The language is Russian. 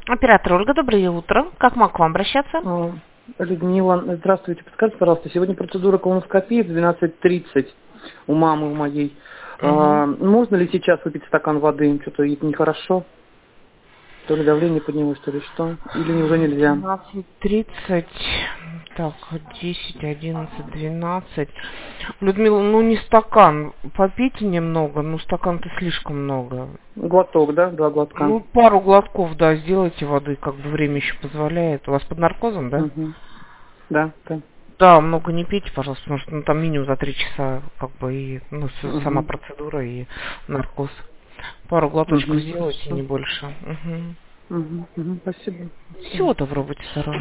Оператор Ольга, доброе утро. Как могу к вам обращаться? Людмила, здравствуйте. Подскажите, пожалуйста, сегодня процедура колоноскопии в 12:30 у мамы у моей. Угу. Можно ли сейчас выпить стакан воды? Что-то нехорошо. То ли давление поднялось, то ли что. Или уже нельзя? 12:30. Так, 10, 11, 12. Людмила, не стакан. Попейте немного, стакан-то слишком много. Глоток, да? 2 глотка. Пару глотков, да, сделайте воды, как бы время еще позволяет. У вас под наркозом, да? Угу. Да, да. Да, много не пейте, пожалуйста, потому что там минимум за 3 часа, как бы, и сама Угу. процедура и наркоз. Пару глоточков Угу. сделайте, не больше. Угу. Угу. Угу. Спасибо. Всего доброго, будьте здоровы.